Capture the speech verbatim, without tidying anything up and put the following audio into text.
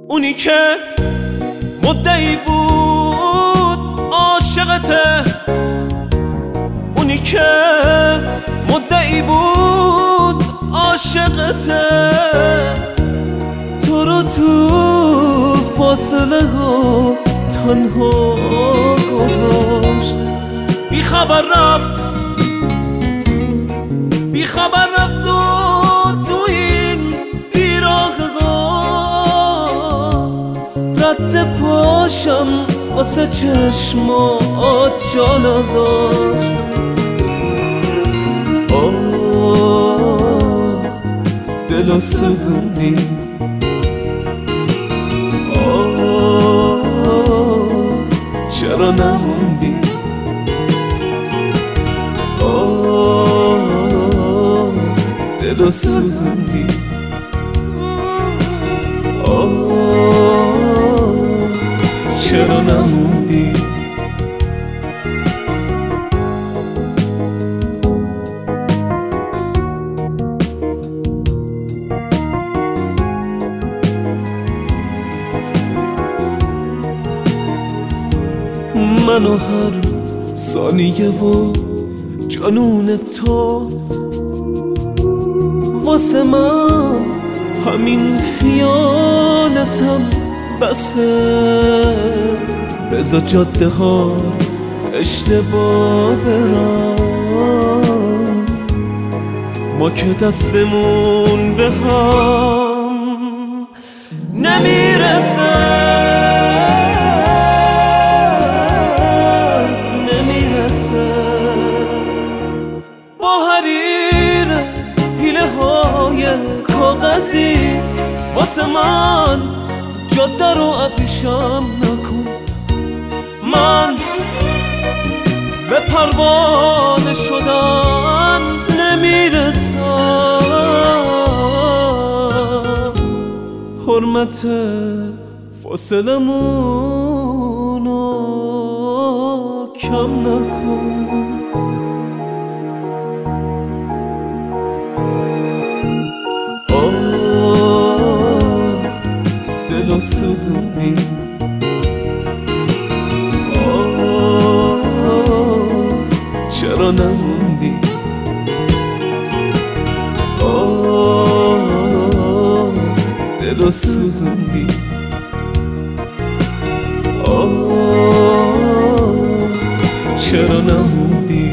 اونی که مدعی بود عاشقته، اونی که مدعی بود عاشقته، تو رو تو فاصله ها تنها گذاشت. بی خبر رفت بی خبر رفت و تو این بیراهگاه رد پاشم واسه چشمات جا نذاشت. آه دلو سوزوندی، آه چرا نموندی، آه دلو سوزوندی، آه چرا نموندی. منو هر ثانیه و جنون تو واسه من همین خیانتم بسه. بذار جاده ها اشتباه برن، ما که دستمون به هم نمیرسه. با حریر حیله های کاغذی واسه من جاده رو ابریشم نکن. من به پروانه شدن نمیرسم. حرمت فاصلمونو کم نکن. دلو سوزوندی، آه چرا نموندی، آه دلو سوزوندی، آه چرا نموندی.